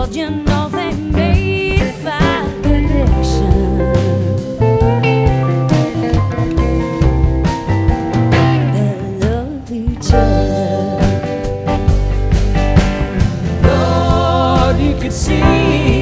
you know they made fine connection. They love each other. Lord, you could see